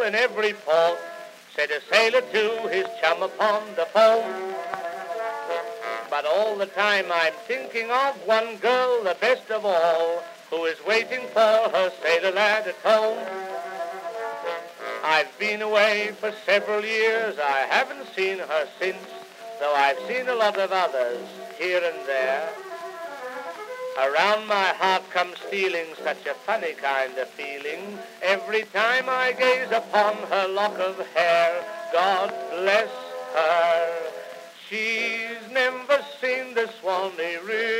in every port, said a sailor to his chum upon the phone. But all the time I'm thinking of one girl, the best of all, who is waiting for her sailor lad at home. I've been away for several years, I haven't seen her since, though I've seen a lot of others here and there. Around my heart comes stealing such a funny kind of feeling every time I gaze upon her lock of hair. God bless her. She's never seen the Swanee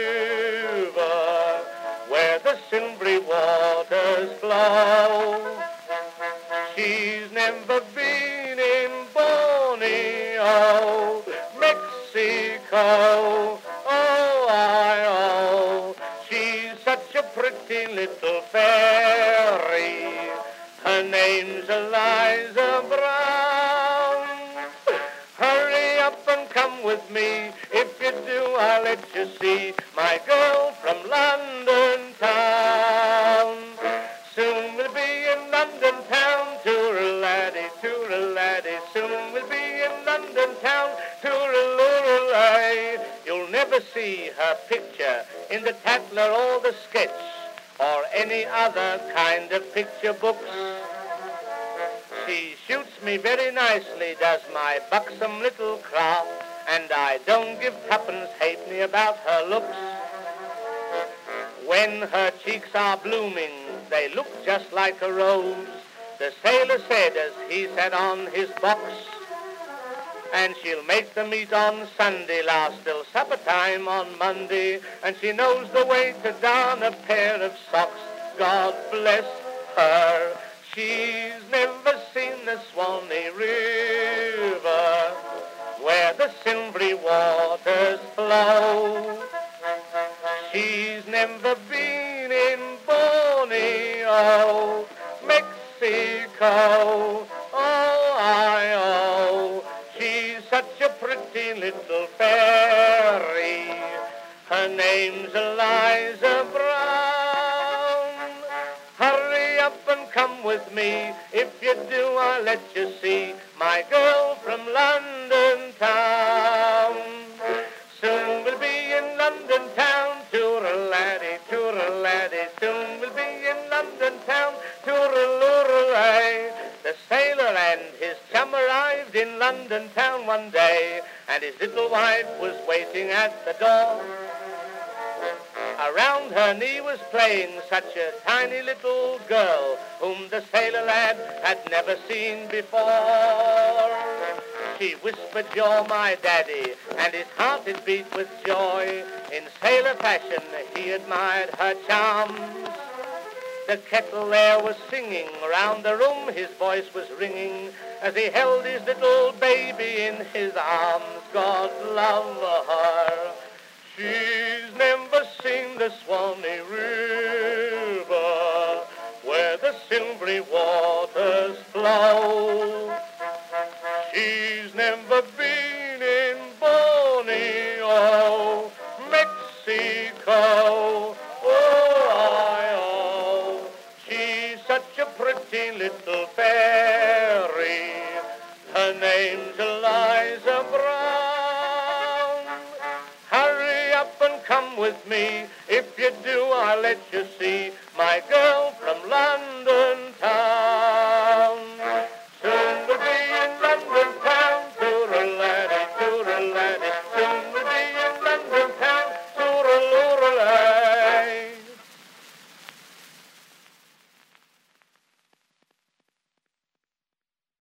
River where the silvery waters flow. She's never been in Borneo, Mexico. She's such a pretty little fairy. Her name's Eliza Brown. Hurry up and come with me. If you do, I'll let you see my girl from London town. Soon we'll be in London town. Toor-a-laddie, toor-a-laddie. Soon we'll be in London town. Toor-a-loo-a-lay. You'll never see her picture in the Tatler or the Sketch or any other kind of picture books. She shoots me very nicely, does my buxom little craft, and I don't give tuppence halfpenny about her looks. When her cheeks are blooming, they look just like a rose, the sailor said as he sat on his box. And she'll make the meat on Sunday, last till supper time on Monday, and she knows the way to darn a pair of socks. God bless her. She's never seen the Swanee River where the silvery waters flow. She's never been in Borneo, Mexico. She's such a pretty little fairy. Her name's Eliza Brown. Hurry up and come with me. If you do, I'll let you see my girl from London town. Soon we'll be in London town. Toor-a-laddie, toor-a-laddie. Soon we'll be in London town. Toor-a-loo-a-lay. The sailor and his chum arrived in London town one day, and his little wife was waiting at the door. Around her knee was playing such a tiny little girl whom the sailor lad had never seen before. She whispered, "You're my daddy," and his heart it beat with joy. In sailor fashion he admired her charms. The kettle there was singing, round the room his voice was ringing, as he held his little baby in his arms. God love her. She's never seen the Swanee River where the silvery waters flow. She's never been in Borneo, Mexico. She's such a pretty little fairy. Her name's Eliza Brown. Hurry up and come with me.